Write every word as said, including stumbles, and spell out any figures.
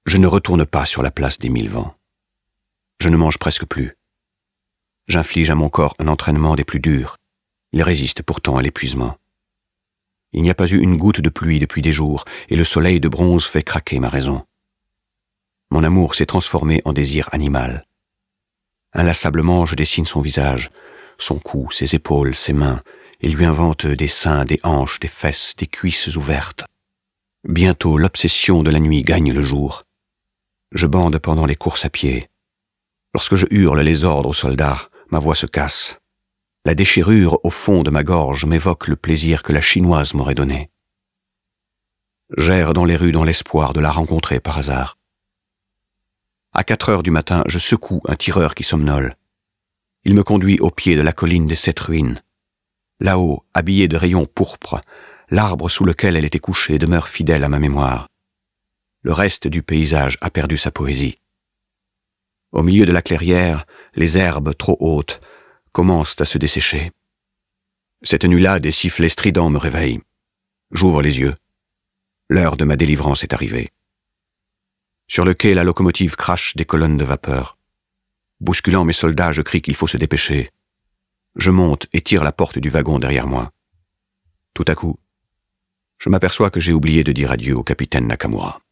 Je ne retourne pas sur la place des mille vents. Je ne mange presque plus. J'inflige à mon corps un entraînement des plus durs. Il résiste pourtant à l'épuisement. Il n'y a pas eu une goutte de pluie depuis des jours, et le soleil de bronze fait craquer ma raison. Mon amour s'est transformé en désir animal. Inlassablement, je dessine son visage, son cou, ses épaules, ses mains, et lui invente des seins, des hanches, des fesses, des cuisses ouvertes. Bientôt, l'obsession de la nuit gagne le jour. Je bande pendant les courses à pied. Lorsque je hurle les ordres aux soldats, ma voix se casse. La déchirure au fond de ma gorge m'évoque le plaisir que la chinoise m'aurait donné. J'erre dans les rues dans l'espoir de la rencontrer par hasard. À quatre heures du matin, je secoue un tireur qui somnole. Il me conduit au pied de la colline des sept ruines. Là-haut, habillé de rayons pourpres, l'arbre sous lequel elle était couchée demeure fidèle à ma mémoire. Le reste du paysage a perdu sa poésie. Au milieu de la clairière, les herbes trop hautes commencent à se dessécher. Cette nuit-là, des sifflets stridents me réveillent. J'ouvre les yeux. L'heure de ma délivrance est arrivée. Sur le quai, la locomotive crache des colonnes de vapeur. Bousculant mes soldats, je crie qu'il faut se dépêcher. Je monte et tire la porte du wagon derrière moi. Tout à coup, je m'aperçois que j'ai oublié de dire adieu au capitaine Nakamura.